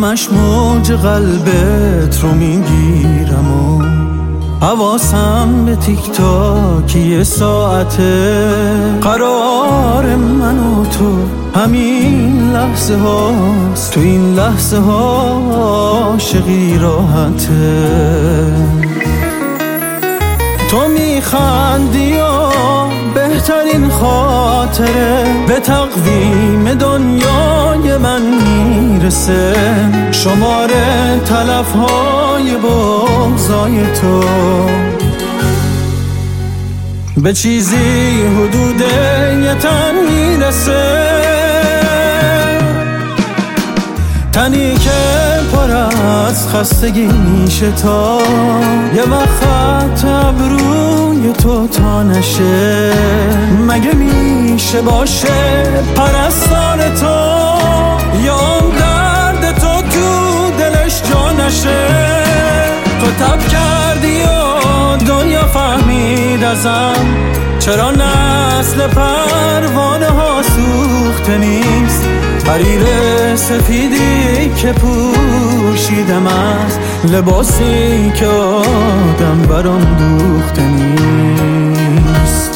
همش موج قلبت رو میگیرم و حواسم به تیک تاک یه ساعته. قرار من و تو همین لحظه هاست، تو این لحظه ها عاشقی راحته. تو میخندی و بهترین خاطره به تقویم دنیای من میرسه. شماره تلفهای بغضای تو به چیزی حدود یه تن میرسه. تنی که پر از خستگی میشه تا یه وقت خط ابروی تو تا نشه. مگه میشه باشه پرستار تو یا اون درد تو دلش جا نشه. تو تب کردی و دنیا فهمید ازم چرا نسل پروانه ها سوخته نیست. حریر سفیدی که پوشیدم از لباسی که آدم برام دوخته نیست.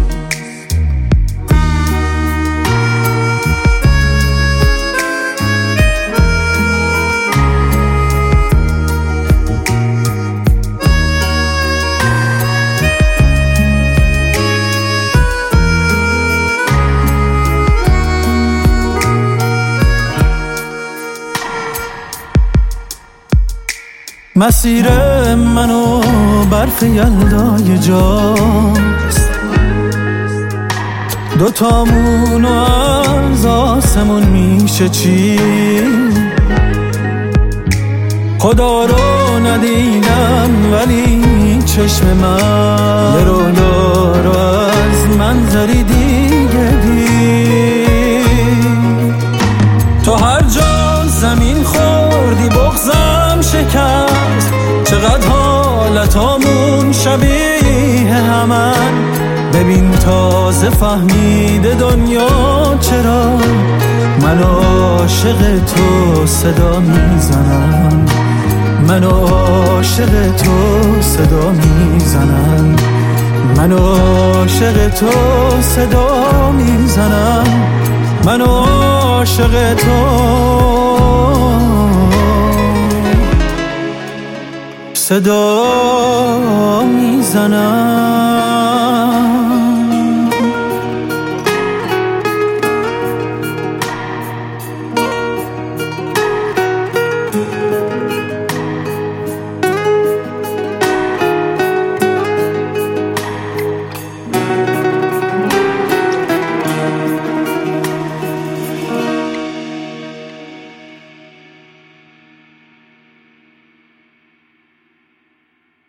مسیر منو برف یلدای جاست، دوتامونو از آسمون میشه چی. خدا رو ندیدم ولی چشم من یه رویا رو از منظری دیگه دید. تو هر جا زمین خوردی بغضم شکست. چقدر حالتامون شبیه همن. ببین تازه فهمیده دنیا چرا من عاشق تو صدا میزنم. من عاشق تو صدا میزنم. من عاشق تو صدا میزنم. من عاشق تو صدا میزنم.